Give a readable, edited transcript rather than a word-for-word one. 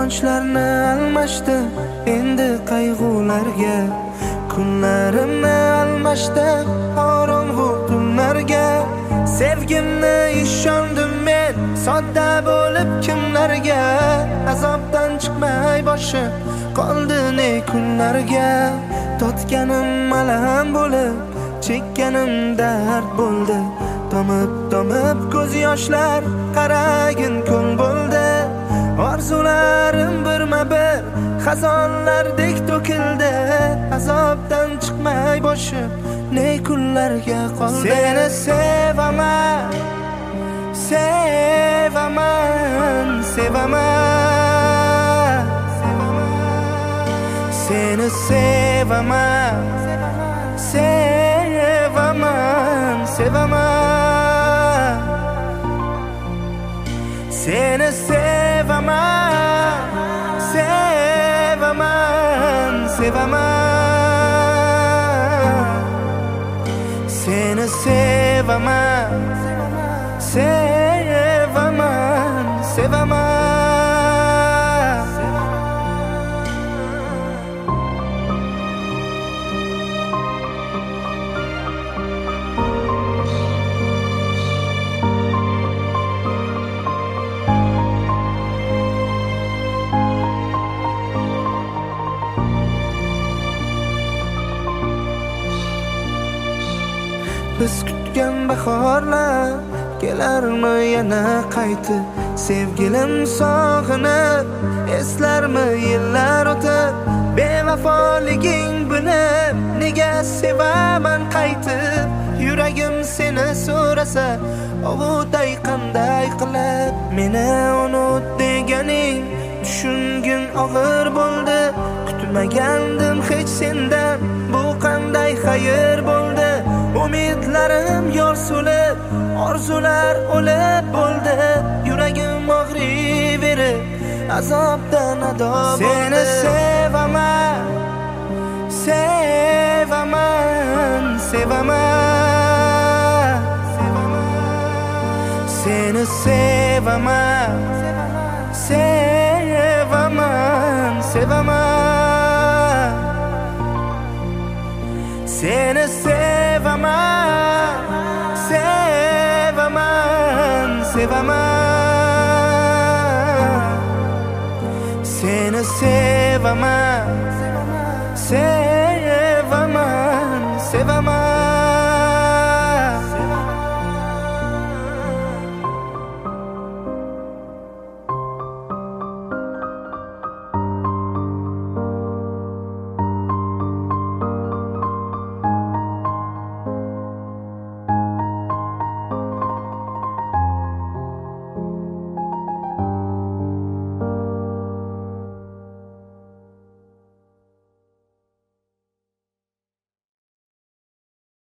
Quvonchlarni almashdi endi qayg'ularga, kunlarimni almashdi qorong'u tunlarga. Sevgimni ishondim men sodda bo'lib kimlarga, azobdan chiqmay boshim qoldi ne kunlarga. Totganim alam bo'lib, chekkanim dard bo'ldi, tomib ko'z yoshlar qaragin ko'l bo'ldi. Orzularim birma-bir xazonlardek to'kildi, azobdan chiqmay boshim ne kunlarga qoldi. Seni sevaman, sevaman, sevaman, seni sevaman, sevaman, sevaman, seni sevaman, sevaman, sevaman, seni sevaman, sevaman, sevaman. Biz kutgan bahorlar kelarmi yana qaytib? Sevgilim sog'inib eslarmi yillar o'tib? Bevafoliging bilib nega sevaman qaytib? Yuragim seni so'rasa ovutay qanday qilib? Meni unut deganing tushungim og'ir bo'ldi. Kutmagandim hech sendan, bu qanday xayr bo'ldi. Umidlarim yor so'lib, orzular o'lib bo'ldi. Yuragim og'riverib, azobdan ado bo'ldi. Seni sevaman, sevaman, sevaman, seni sevaman, sevaman, sevaman, seni sevaman, sevaman, sevaman, seni sevaman, sevaman.